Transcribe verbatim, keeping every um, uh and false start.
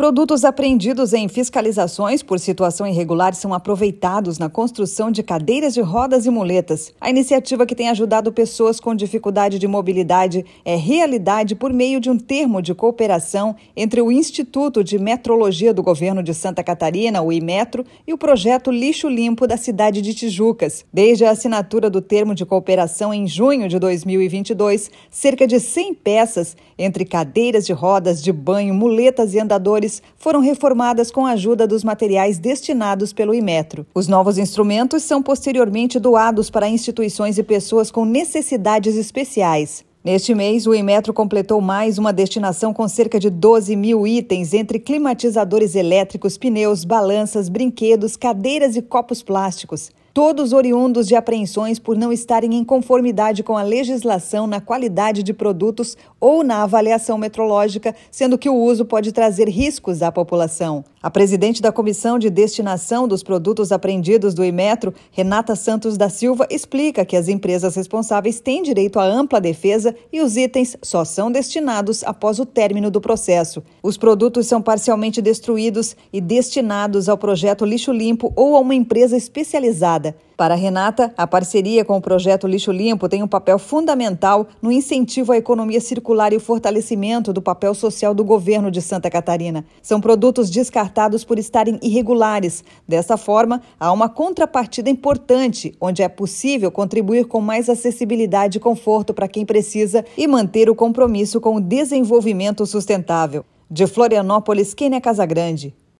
Produtos apreendidos em fiscalizações por situação irregular são aproveitados na construção de cadeiras de rodas e muletas. A iniciativa, que tem ajudado pessoas com dificuldade de mobilidade, é realidade por meio de um termo de cooperação entre o Instituto de Metrologia do Governo de Santa Catarina, o Imetro, e o projeto Lixo Limpo da cidade de Tijucas. Desde a assinatura do termo de cooperação em junho de dois mil e vinte e dois, cerca de cem peças, entre cadeiras de rodas, de banho, muletas e andadores, foram reformadas com a ajuda dos materiais destinados pelo Imetro. Os novos instrumentos são posteriormente doados para instituições e pessoas com necessidades especiais. Neste mês, o Imetro completou mais uma destinação com cerca de doze mil itens, entre climatizadores elétricos, pneus, balanças, brinquedos, cadeiras e copos plásticos. Todos oriundos de apreensões por não estarem em conformidade com a legislação na qualidade de produtos ou na avaliação metrológica, sendo que o uso pode trazer riscos à população. A presidente da Comissão de Destinação dos Produtos Apreendidos do Imetro, Renata Santos da Silva, explica que as empresas responsáveis têm direito à ampla defesa e os itens só são destinados após o término do processo. Os produtos são parcialmente destruídos e destinados ao projeto Lixo Limpo ou a uma empresa especializada. Para Renata, a parceria com o projeto Lixo Limpo tem um papel fundamental no incentivo à economia circular e o fortalecimento do papel social do governo de Santa Catarina. São produtos descartados por estarem irregulares. Dessa forma, há uma contrapartida importante, onde é possível contribuir com mais acessibilidade e conforto para quem precisa e manter o compromisso com o desenvolvimento sustentável. De Florianópolis, Kênia Casagrande.